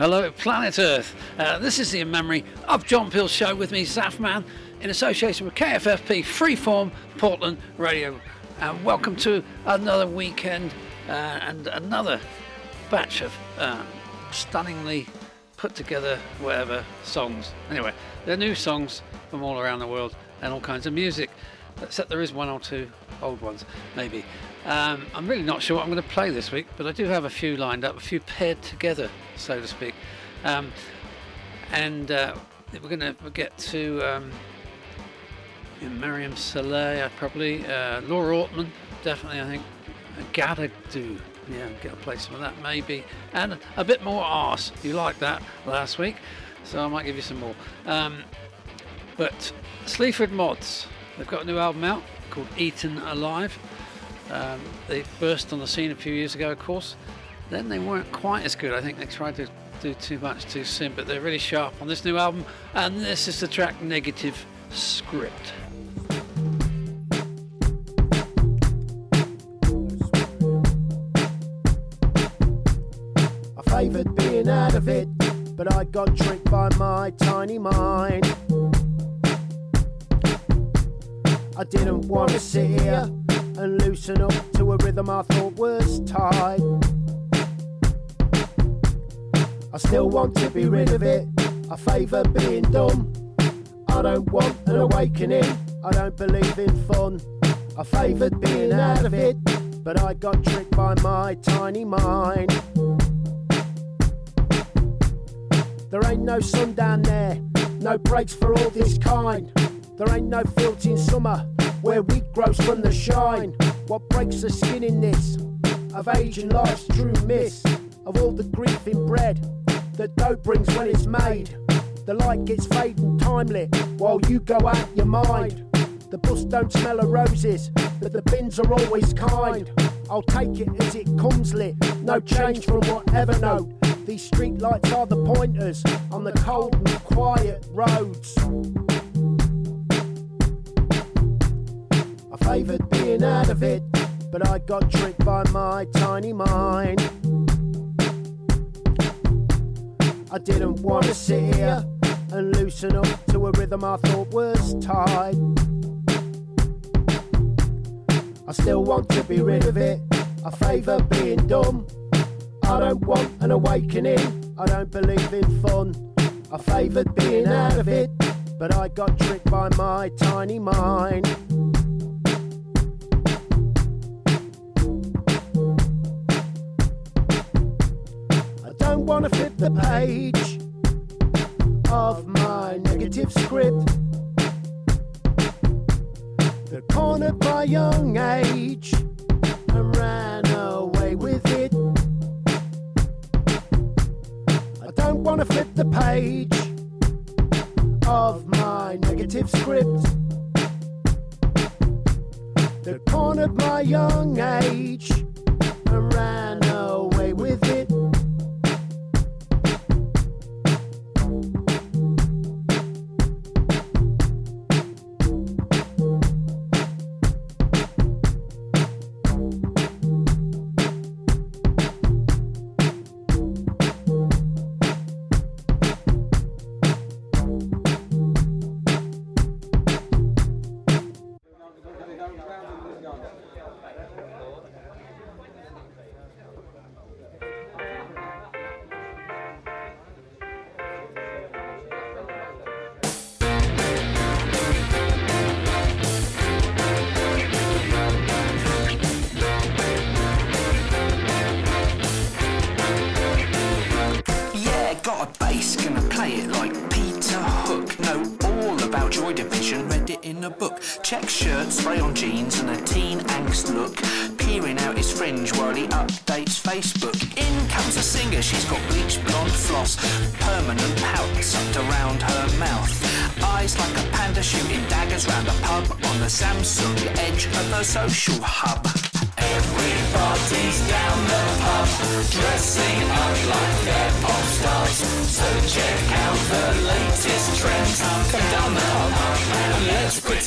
Hello, Planet Earth. This is the In Memory of John Peel show with me, Zafman, in association with KFFP Freeform Portland Radio. Welcome to another weekend and another batch of stunningly put together whatever songs. Anyway, they're new songs from all around the world and all kinds of music, except there is one or two old ones, maybe. I'm really not sure what I'm going to play this week, but I do have a few lined up, a few paired together, so to speak. We're going to get to Miriam Saleh, probably, Laura Ortman, definitely, I think. Gotta do, yeah, I'm going to play some of that maybe, and a bit more arse. You liked that last week, so I might give you some more. But Sleaford Mods, they've got a new album out called Eaten Alive. They burst on the scene a few years ago, of course. Then they weren't quite as good. I think they tried to do too much too soon, but they're really sharp on this new album. And this is the track Negative Script. I favoured being out of it, but I got tricked by my tiny mind. I didn't want to sit here and loosen up to a rhythm I thought was tight. I still want to be rid of it. I favour being dumb. I don't want an awakening. I don't believe in fun. I favoured being out of it, but I got tricked by my tiny mind. There ain't no sun down there, no breaks for all this kind. There ain't no fields in summer where wheat grows from the shine. What breaks the skin in this of age and life's true miss, of all the grief in bread that dough brings when it's made. The light gets fading time lit while you go out your mind. The bus don't smell of roses, but the bins are always kind. I'll take it as it comes lit, no change from whatever note. These street lights are the pointers on the cold and quiet roads. I favoured being out of it, but I got tricked by my tiny mind. I didn't want to sit here and loosen up to a rhythm I thought was tight. I still want to be rid of it. I favour being dumb. I don't want an awakening. I don't believe in fun. I favoured being out of it, but I got tricked by my tiny mind. I don't want to flip the page of my negative script. They're cornered by young age and ran away with it. I don't want to flip the page of my negative script. They're cornered by young age and ran away with it. Check shirt, spray on jeans and a teen angst look, peering out his fringe while he updates Facebook. In comes a singer, she's got bleached blonde floss, permanent pout sucked around her mouth, eyes like a panda shooting daggers round a pub on the Samsung edge of her social hub. Everybody's down the pub, dressing up like they're pop stars. So check out the latest trends. Come down the pub and let's pretend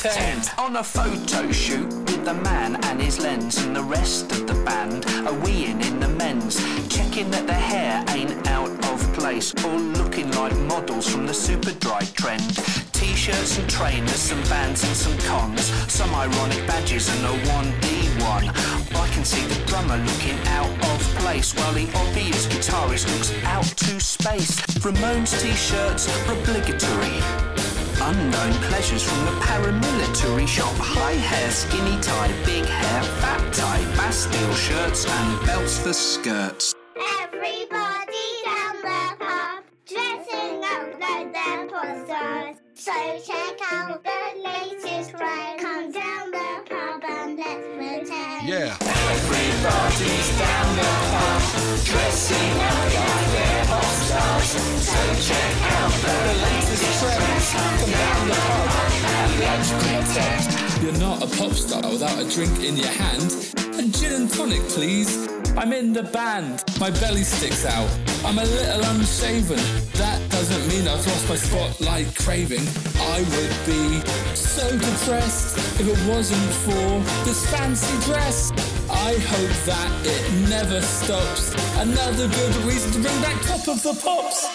pretend. On a photo shoot with the man and his lens, and the rest of the band are weeing in the men's, checking that their hair ain't out of place or looking like models from the Superdry trend. T-shirts and trainers, some bands and some cons, some ironic badges and a 1D1. I can see the drummer looking out of place while the obvious guitarist looks out to space. Ramones T-shirts are obligatory. Unknown pleasures from the paramilitary shop. High hair, skinny tie, big hair, fat tie, Bastille shirts and belts for skirts. Everybody down the pub, dressing up like their posters. So check out the latest ride. Come down the pub and let's pretend. Yeah. Everybody's down the pub, dressing up like their pop stars. So check out the latest trends. Come down the pub and let's pretend. You're not a pop star without a drink in your hand. A gin and tonic, please. I'm in the band. My belly sticks out. I'm a little unshaven. That doesn't mean I've lost my spotlight craving. I would be so depressed if it wasn't for this fancy dress. I hope that it never stops. Another good reason to bring back Top of the Pops.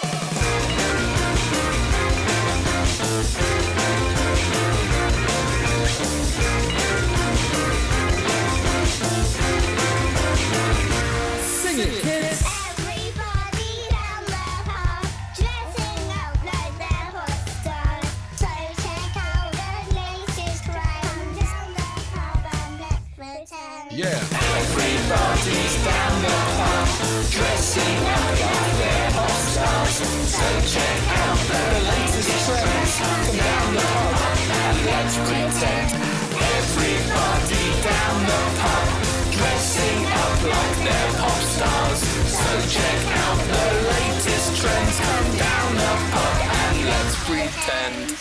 Sing it, kids. Everybody down the pub, dressing up like their posters. So check out the latest ride. Come down the pub and let's pretend. Yeah. Everybody's down the pub, dressing up like their pop stars. So check out the latest trends. Come down the pub and let's pretend. Everybody down the pub, dressing up like their pop stars. So check out the latest trends. Come down the pub and let's pretend.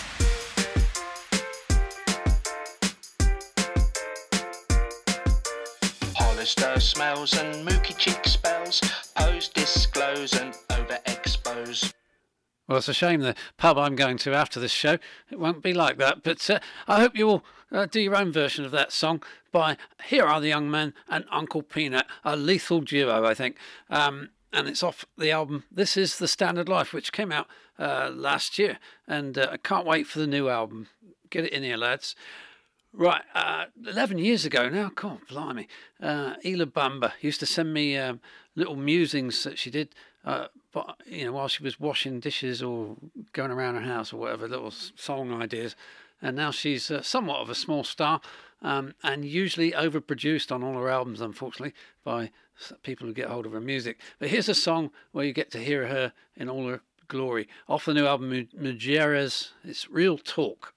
Hollister smells and Mookie Chick spells, pose, disclose and overexpose. Well, it's a shame the pub I'm going to after this show, it won't be like that. But I hope you all do your own version of that song by Here Are the Young Men and Uncle Peanut, a lethal duo, I think. And it's off the album This Is the Standard Life, which came out last year. And I can't wait for the new album. Get it in here, lads. Right, 11 years ago now, God blimey, Ela Bamba used to send me little musings that she did, but while she was washing dishes or going around her house or whatever, little song ideas. And now she's somewhat of a small star, and usually overproduced on all her albums, unfortunately, by people who get hold of her music. But here's a song where you get to hear her in all her glory. Off the new album, Mujeres, it's Real Talk.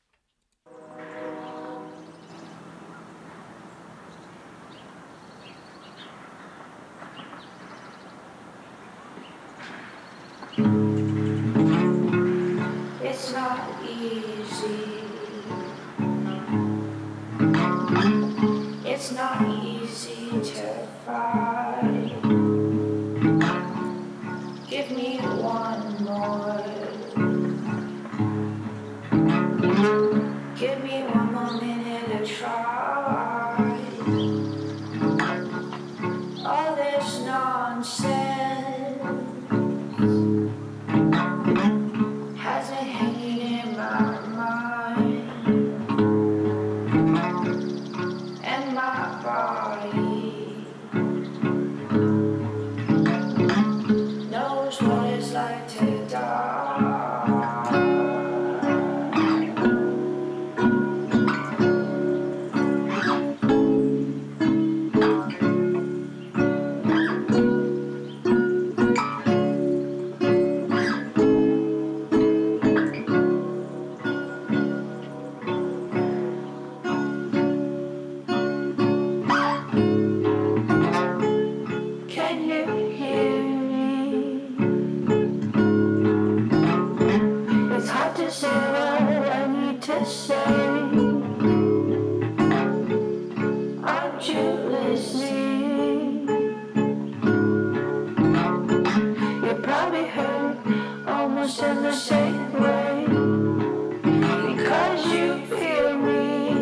It's not easy. It's not easy to find. Give me one more. Give me one more minute to try. All this nonsense has me hanging in my mind, and my body knows what it's like to die. Can you hear me? It's hard to say what I need to say. Aren't you listening? You probably heard almost in the same way, because you feel me.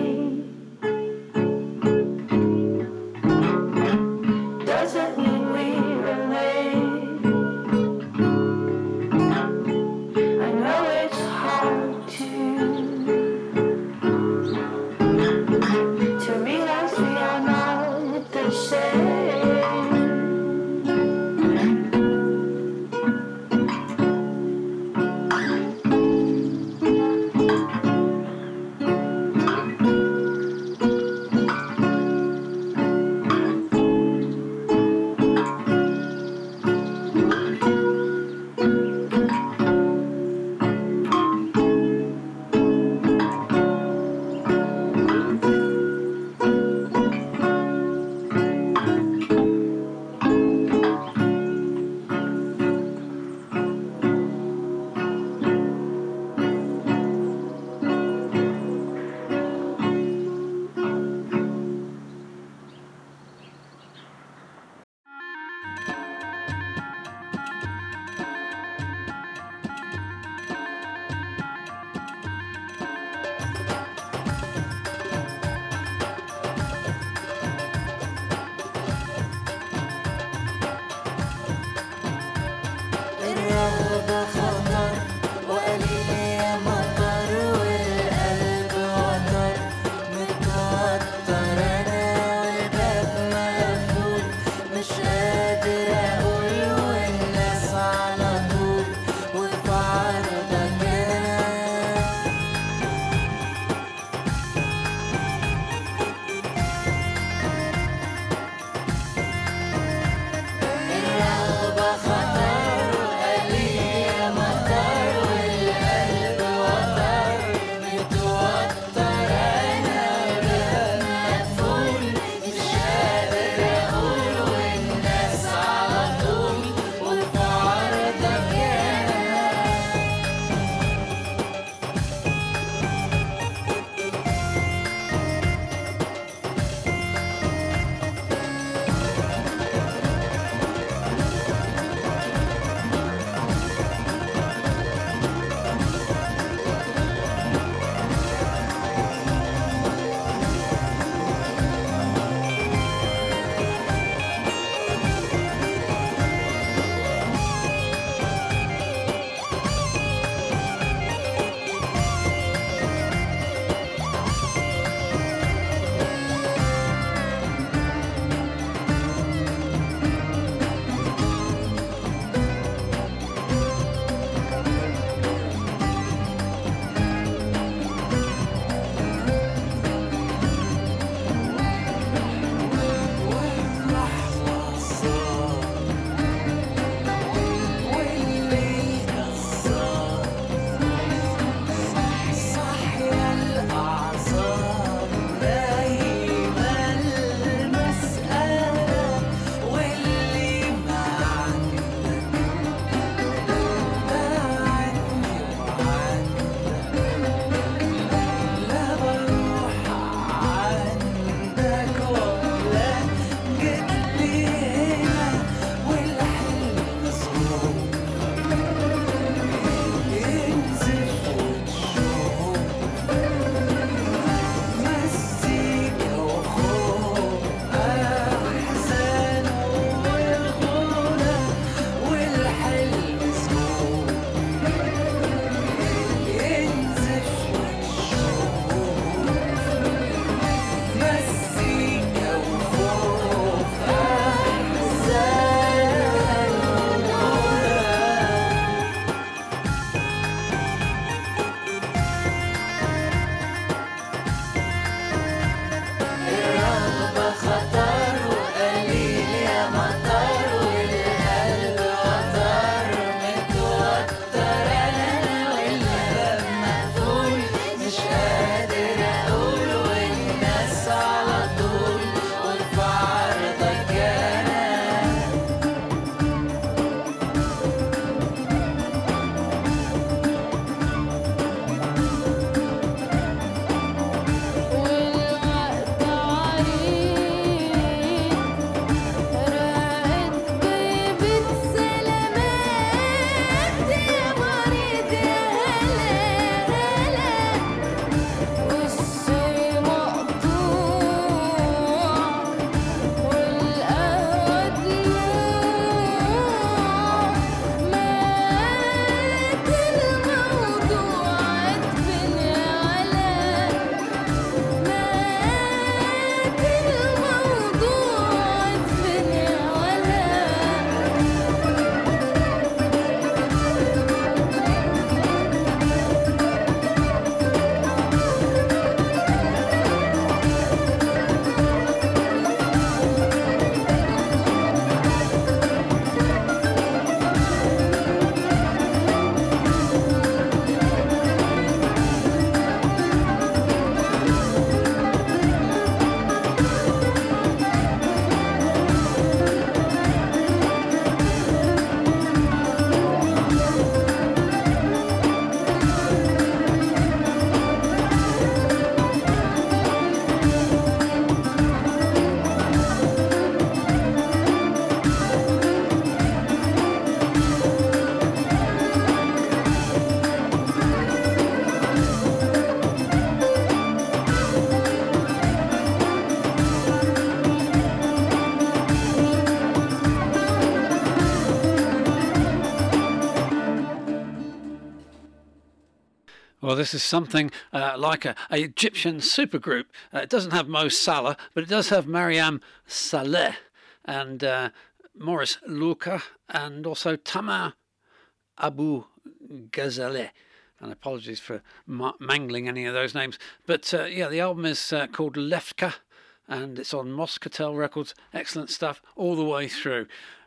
Well, this is something like a Egyptian supergroup. It doesn't have Mo Salah, but it does have Mariam Saleh and Morris Luka and also Tamar Abu Ghazaleh. And apologies for mangling any of those names. But yeah, the album is called Lefka, and it's on Moscatel Records. Excellent stuff all the way through.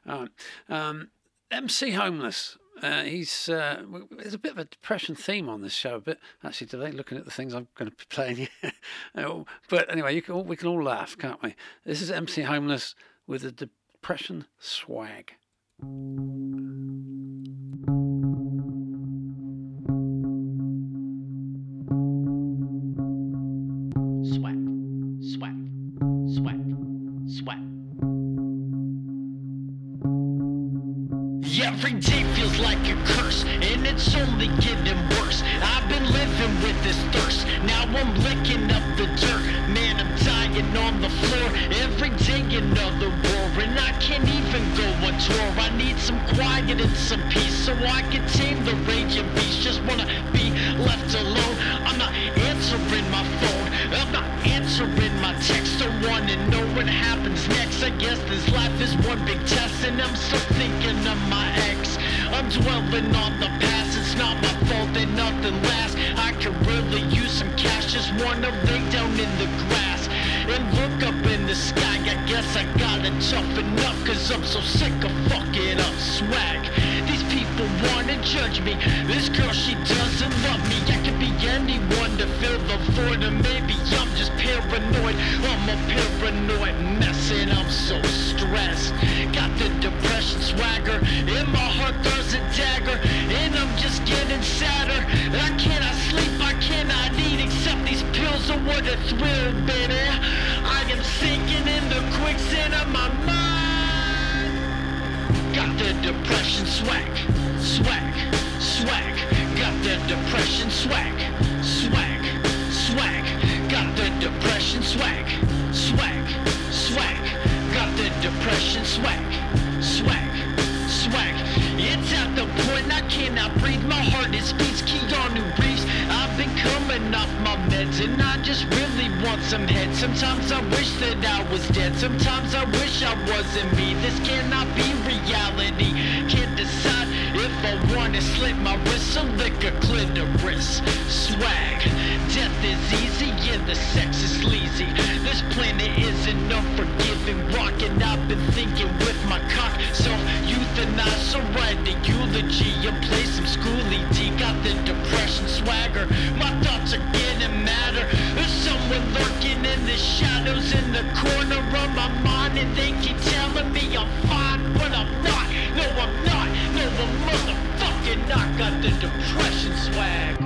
MC Homeless. There's a bit of a depression theme on this show, a bit actually today, looking at the things I'm going to be playing. But anyway, we can all laugh, can't we? This is MC Homeless with a depression swag. Swag, swag, swag, swag. Every day feels like a curse, and it's only getting worse. I've been living with this thirst, now I'm licking up the dirt. Man, I'm dying on the floor, every day another war, and I can't even go on tour. I need some quiet and some peace, so I can tame the raging beast. Just wanna be left alone. I'm not answering my phone, I'm not answering my text. I wanna know what happens next. I guess this life is one big test, and I'm still thinking of my ex. I'm dwelling on the past, it's not my fault that nothing lasts. I could really use some cash, just wanna lay down in the grass and look up in the sky. I guess I gotta toughen up, cause I'm so sick of fucking up. Swag, these people wanna judge me. This girl, she doesn't love me. I could be anyone to fill the void, or maybe I'm just paranoid. I'm a paranoid mess, and I'm so stressed. Got the depression swagger, in my heart there's a dagger, and I'm just getting sadder. I cannot sleep, I cannot eat, except these pills are what a thrill, baby. I am sinking in the quicksand of my mind. Got the depression swag, swag, swag. Got the depression swag, swag, swag. Got the depression swag, swag, swag. Got the depression swag, swag, swag. It's at the point I cannot breathe, my heart is beats Keanu Reeves. I've been coming off my meds, and I just really want some head. Sometimes I wish that I was dead, sometimes I wish I wasn't me. This cannot be reality, can't decide if I wanna slit my wrist or lick a clitoris. Swag, death is easy and the sex is sleazy. This planet isn't unforgiving, rockin'. I've been thinking with my cock, self-euthanize, so write a eulogy and play some Schoolie D. Got the depression swagger, my thoughts are getting madder. There's someone lurking in the shadows in the corner of my mind, and they keep telling me I'm fine, but I'm not. No, I'm not. No, I'm motherfucking not. Got the depression swag.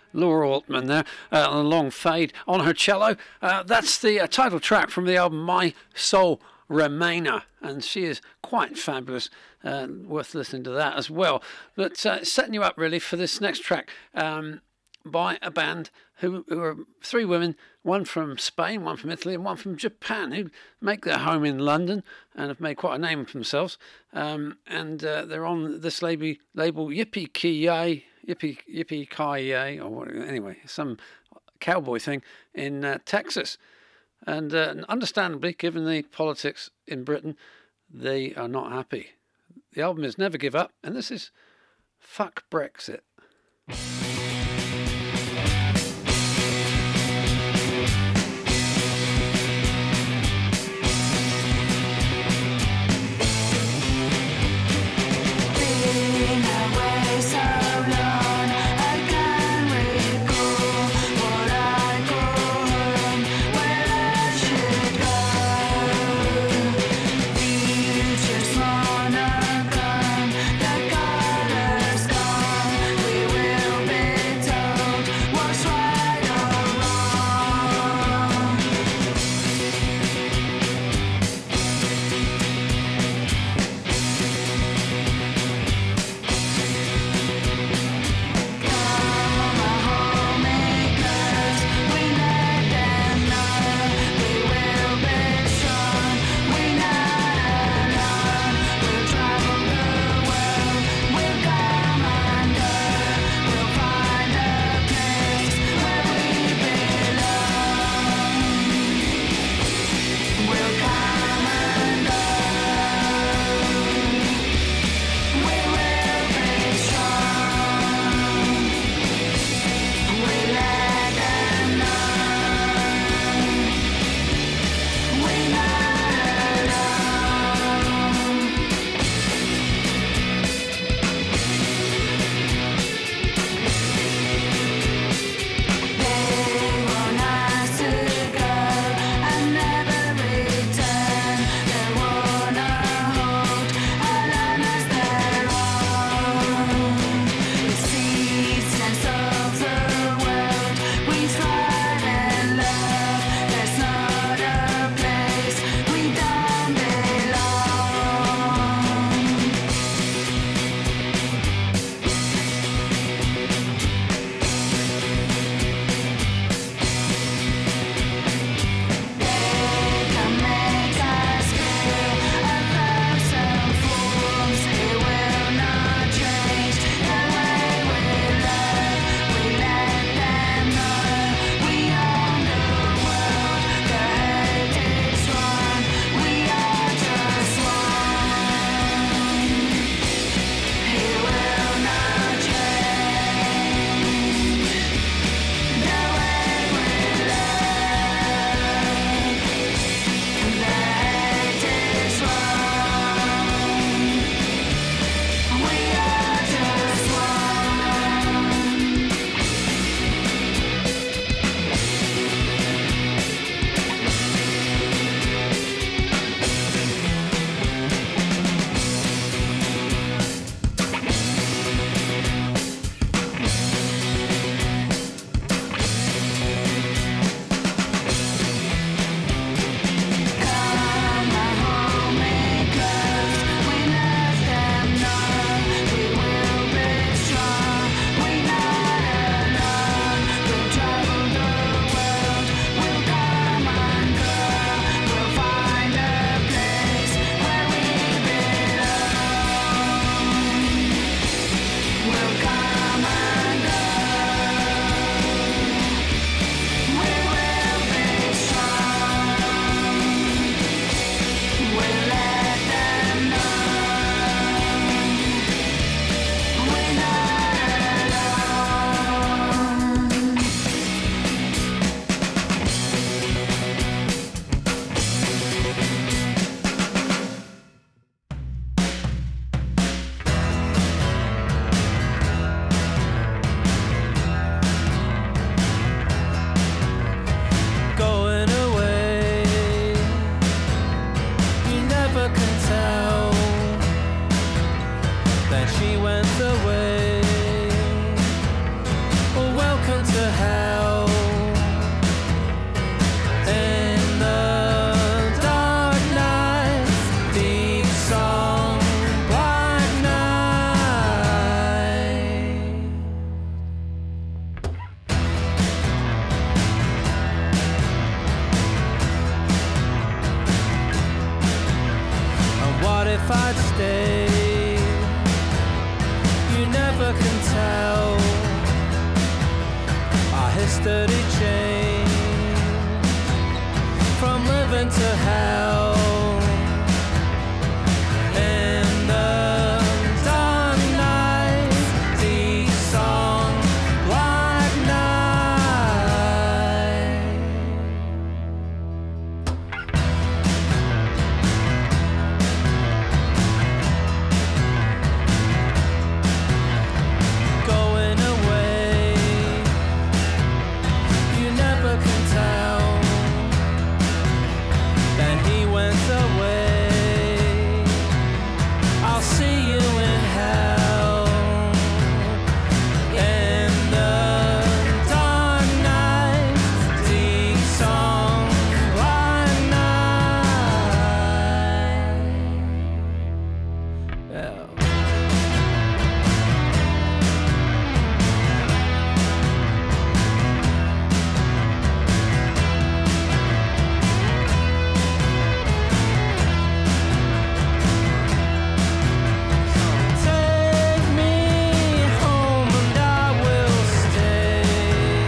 Laura Altman there, on a long fade on her cello. That's the title track from the album My Soul Remainer, and she is quite fabulous. Worth listening to that as well. But setting you up really for this next track by a band who are three women, one from Spain, one from Italy, and one from Japan, who make their home in London and have made quite a name for themselves. And they're on this label Yippee-Ki-Yay, Yippee-Ki-Yay, or anyway, some cowboy thing in Texas. And understandably, given the politics in Britain, they are not happy. The album is Never Give Up, and this is Fuck Brexit. Will be if I'd stay. You never can tell. Our history changed from living to hell. In the dark night, the song black night. Going away, you never can tell. Then he went away. I'll see you in hell. In the dark night, the song black night. Yeah. Take me home and I will stay.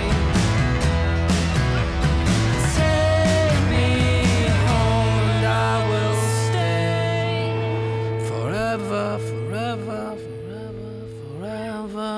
Take me home and I will stay. Forever, forever, forever, forever.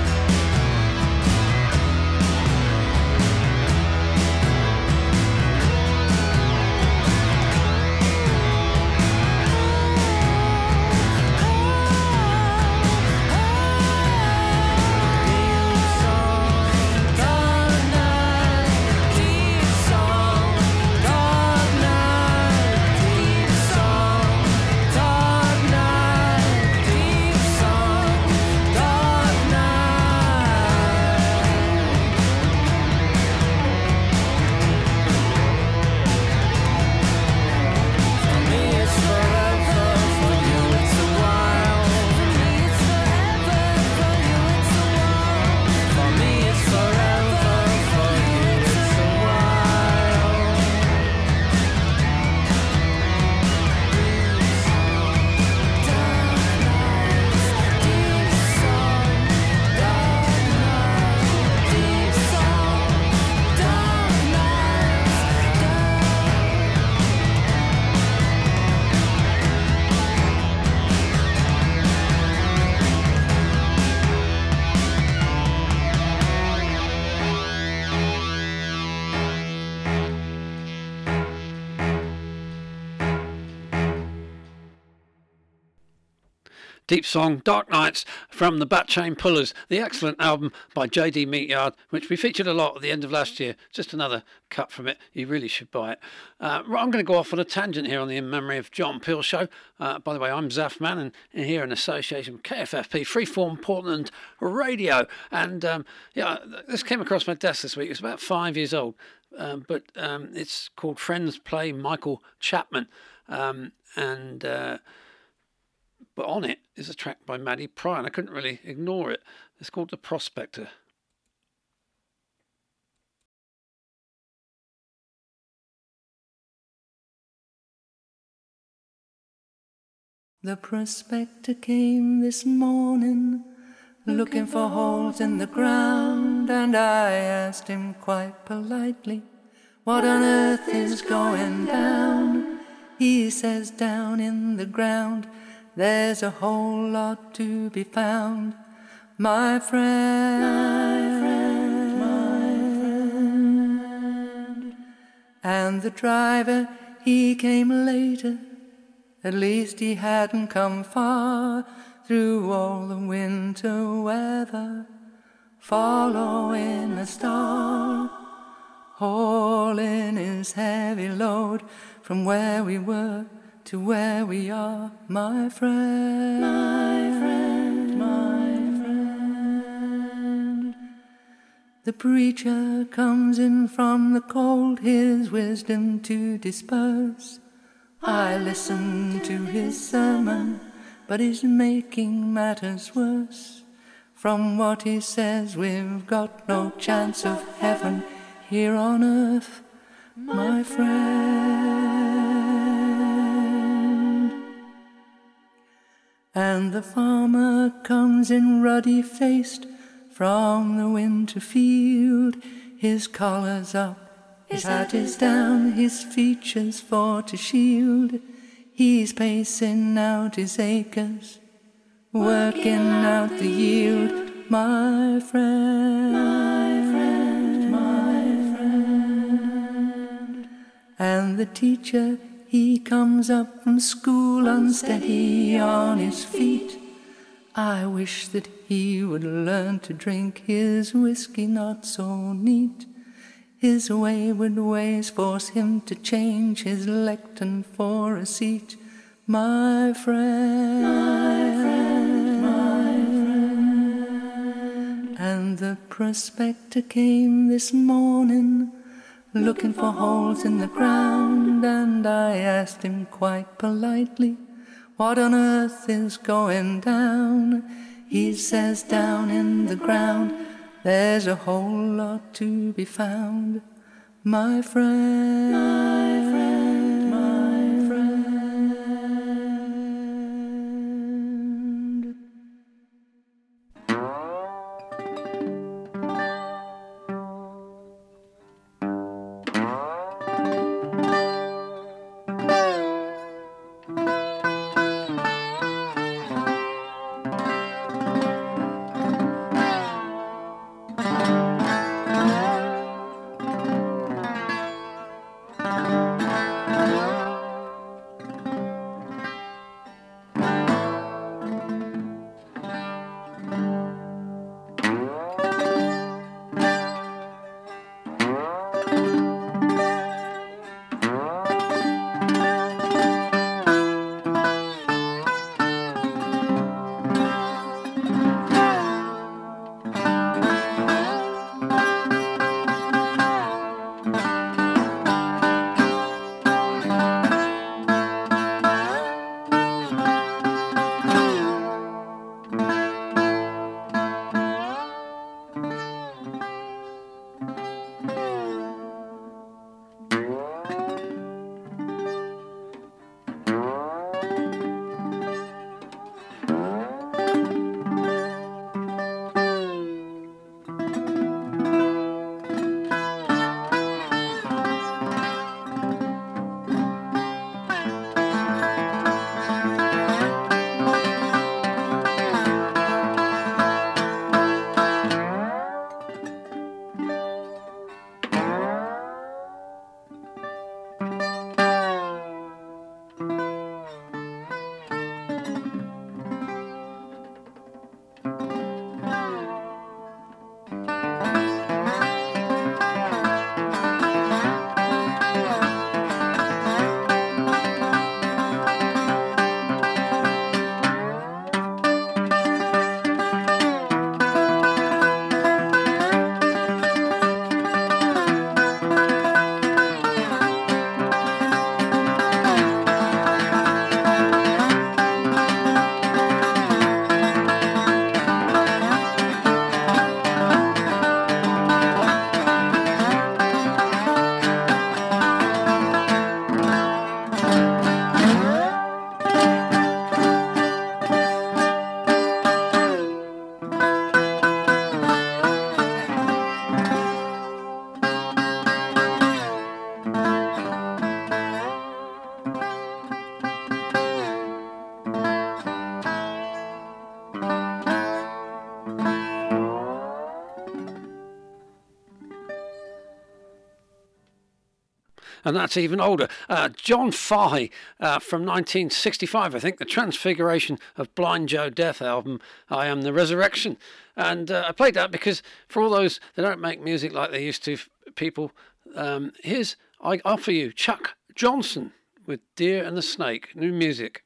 Deep Song, Dark Nights from the Bat Chain Pullers, the excellent album by J.D. Meatyard, which we featured a lot at the end of last year. Just another cut from it. You really should buy it. Right, I'm going to go off on a tangent here on the In Memory of John Peel show. By the way, I'm Zaf Man, and here in association with KFFP, Freeform Portland Radio. And yeah, this came across my desk this week. It's about 5 years old, but it's called Friends Play Michael Chapman. But on it is a track by Maddie Pryor, and I couldn't really ignore it. It's called The Prospector. The prospector came this morning, looking for holes in the ground, and I asked him quite politely, what on earth is going down? He says, down in the ground, there's a whole lot to be found, my friend, my friend, my friend. And the driver, he came later, at least he hadn't come far, through all the winter weather, following a star, hauling his heavy load from where we were to where we are, my friend, my friend, my friend. The preacher comes in from the cold, his wisdom to disperse. I listen to his sermon, but he's making matters worse. From what he says, we've got no chance of heaven here on earth, my friend. And the farmer comes in ruddy-faced from the winter field. His collar's up, his hat is down, his features for to shield. He's pacing out his acres, working out the yield, my friend, my friend, my friend. And the teacher, he comes up from school unsteady on his feet. I wish that he would learn to drink his whiskey not so neat. His wayward ways force him to change his lectern for a seat. My friend, my friend, my friend. And the prospector came this morning, looking for holes in the ground, and I asked him quite politely, what on earth is going down? He says, down in the ground there's a whole lot to be found, my friend, my friend, my friend. And that's even older. John Fahey from 1965, I think, the Transfiguration of Blind Joe Death album, I Am the Resurrection. And I played that because for all those that don't make music like they used to, people, I offer you Chuck Johnson with Deer and the Snake, new music.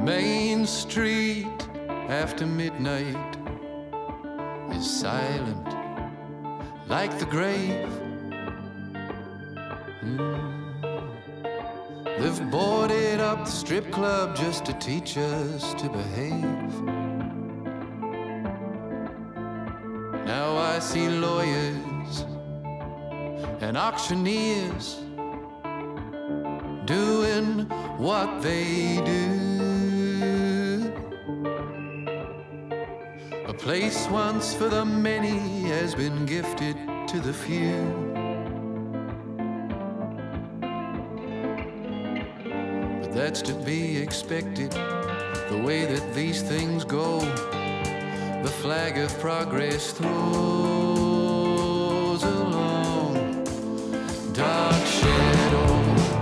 Main Street after midnight is silent like the grave. They've boarded up the strip club just to teach us to behave. Now I see lawyers and auctioneers doing what they do. A place once for the many has been gifted to the few. But that's to be expected, the way that these things go. The flag of progress throws a long, dark shadow.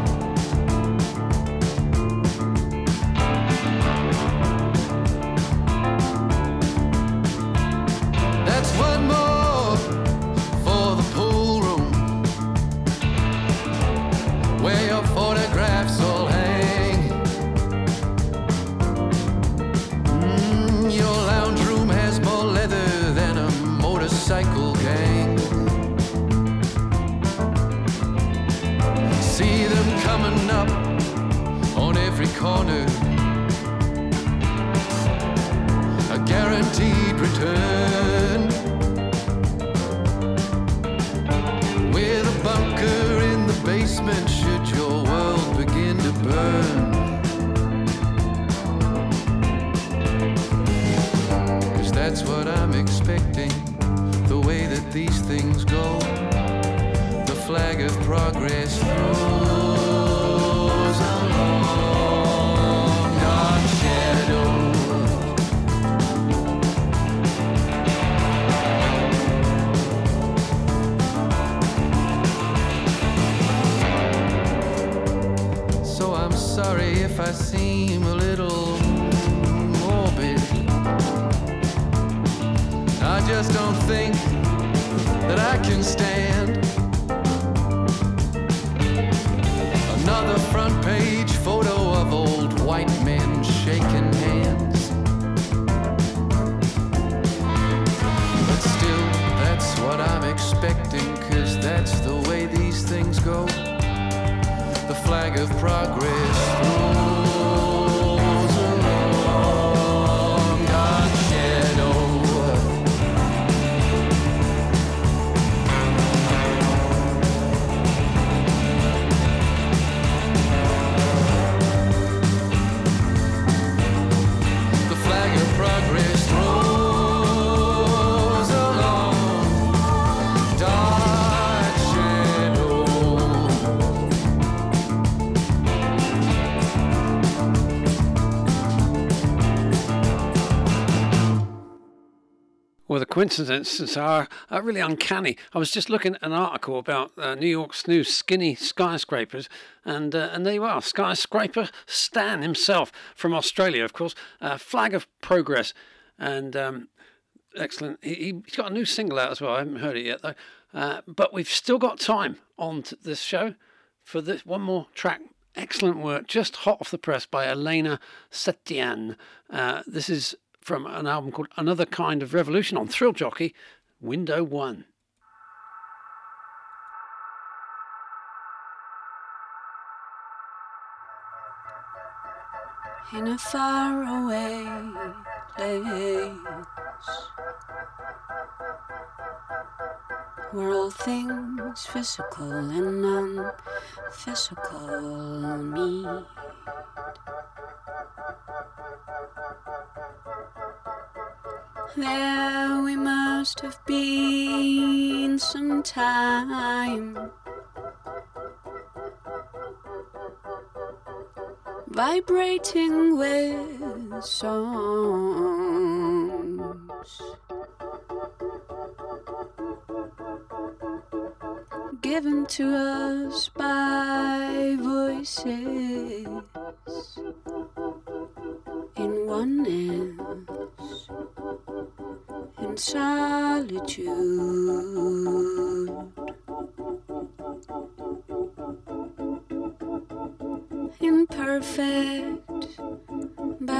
That's one more for the pool room, where your photographs all hang. Your lounge room has more leather than a motorcycle gang. See them coming up on every corner, a guaranteed return, with a bunker in the basement should your world begin to burn. 'Cause that's what I'm expecting, the way that these things go. The flag of progress throws a long, dark shadow. So I'm sorry if I seem a little morbid. I just don't think that I can stand another front page photo of old white men shaking hands. But still, that's what I'm expecting, 'cause that's the way these things go. The flag of progress throws a long, dark shadow. The flag of progress throws a long, dark shadow. Well, the coincidences are really uncanny. I was just looking at an article about New York's new skinny skyscrapers, and there you are, skyscraper Stan himself from Australia, of course, Flag of Progress, and excellent. He's got a new single out as well. I haven't heard it yet though, but we've still got time on this show for this one more track. Excellent work, just hot off the press by Elena Setian. This is from an album called Another Kind of Revolution on Thrill Jockey, Window 1. In a faraway place where all things physical and non-physical meet. There we must have been some time, vibrating with songs given to us by voices in oneness, in solitude, in perfect balance.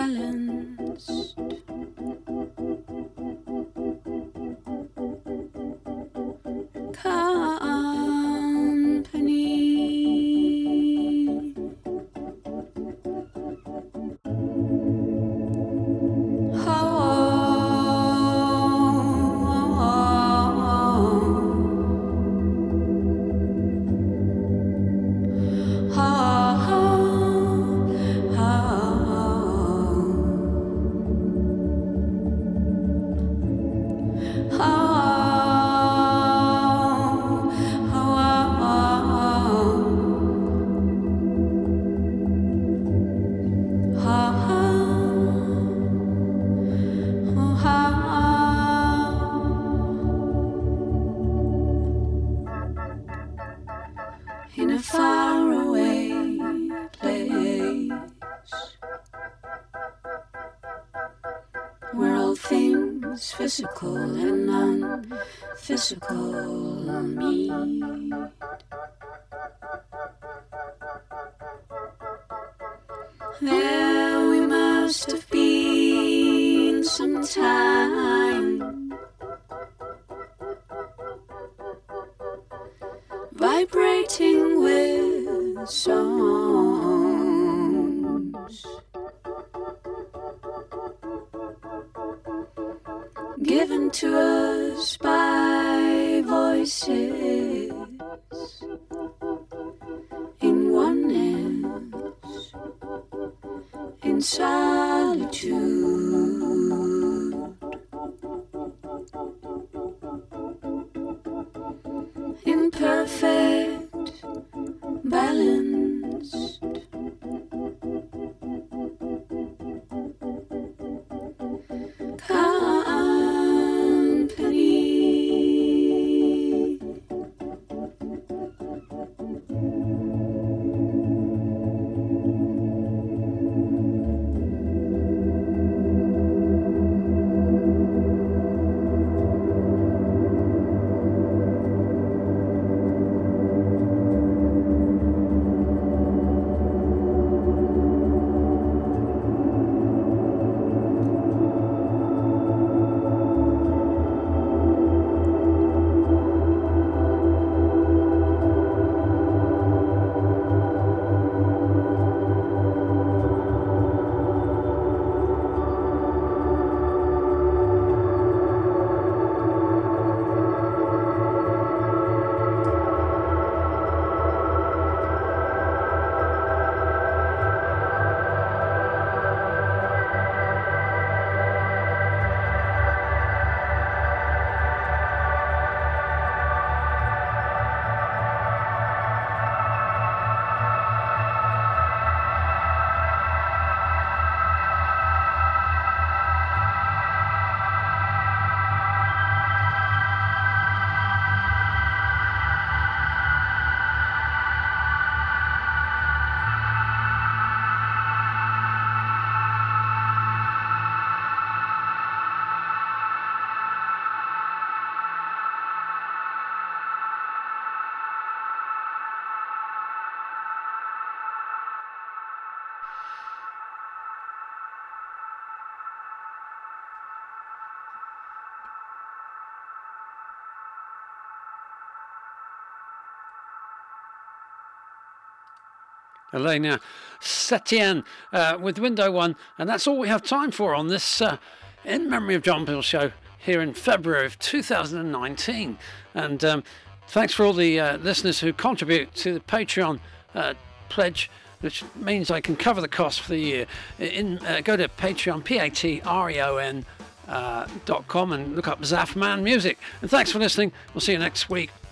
all things physical and non-physical meet. There we must have been some time, vibrating with songs, given to us by voices in oneness, in solitude, in perfect balance. Elena Setien with Window One, and that's all we have time for on this In Memory of John Peel show here in February of 2019. And thanks for all the listeners who contribute to the Patreon pledge, which means I can cover the cost for the year. Go to Patreon, Patreon.com, and look up Zaf Man Music. And thanks for listening. We'll see you next week.